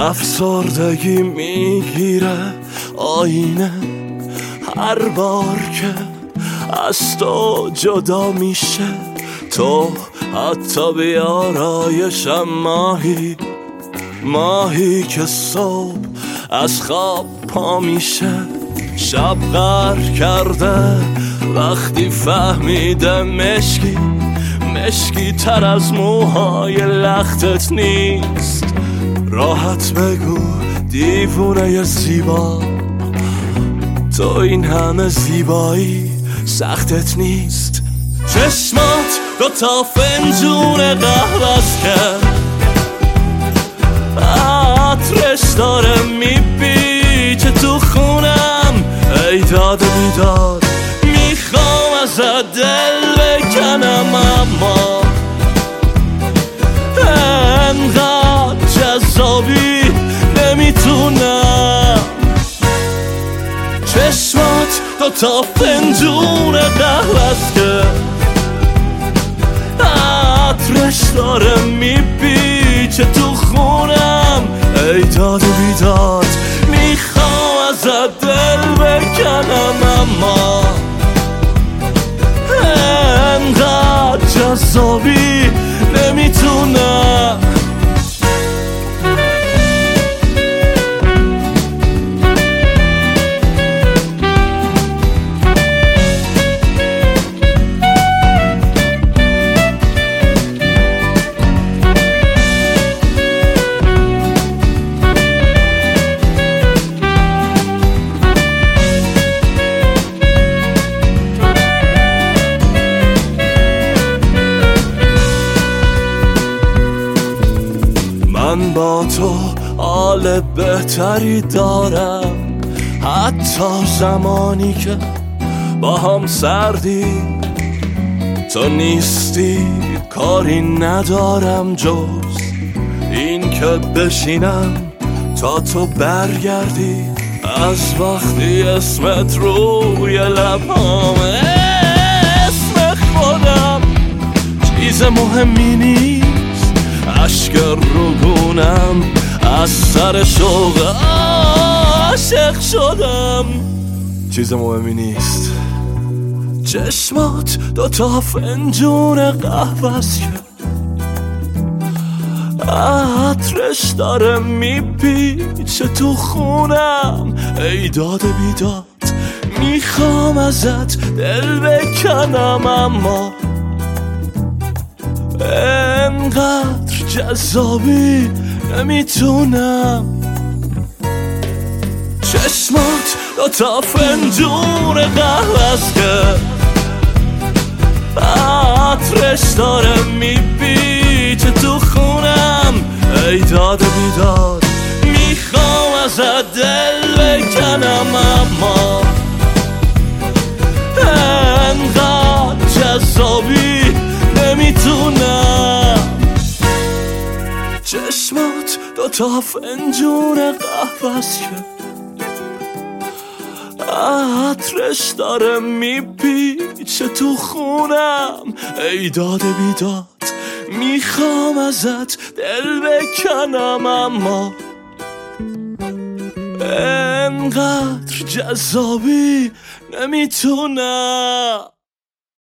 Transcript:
افسردگی میگیره آینه هر بار که از تو جدا میشه. تو حتی بیارایشم ماهی که صبح از خواب پا میشه. شب غر کرده وقتی فهمیده مشکی تر از موهای لختت نیست. راحت بگو دیوونه زیبا، تو این همه زیبایی سختت نیست. چشمات 2 فنجون قهوه‌ست که عطرش داره میپیچه تو خونم. ای داد و بیداد میخوام ازت دل بکنم، اما انقدر جذابی نمیتونم. چشمات 2 فنجون قهوه‌ست که عطرش داره میپیچه تو خونم. ای داد و بیداد میخوام ازت دل بکنم، اما انقدر جذابی نمیتونم. من با تو حال بهتری دارم، حتی زمانی که با هم سردی. تو نیستی کاری ندارم جز این که بشینم تا تو برگردی. از وقتی اسمت روی لبامه اسم خودم چیز مهمی نیست. اشک روگونم از سر شوق عاشق شدم، چیز مهمی نیست. چشمات 2 فنجون قهوه‌ست که عطرش داره میپیچه تو خونم. ای داد بیداد میخوام ازت دل بکنم، اما انقدر جذابی نمیتونم. چشمات 2 فنجون قهوه‌ست که عطرش داره میپیچه تو خونم. ای داد و بیداد میخوام ازت دل بکنم، اما انقدر جذابی نمیتونم. چشمات 2 فنجون قهوه‌ست که عطرش داره میپیچه تو خونم. ای داد بیداد میخوام ازت دل بکنم، اما انقدر جذابی نمیتونم.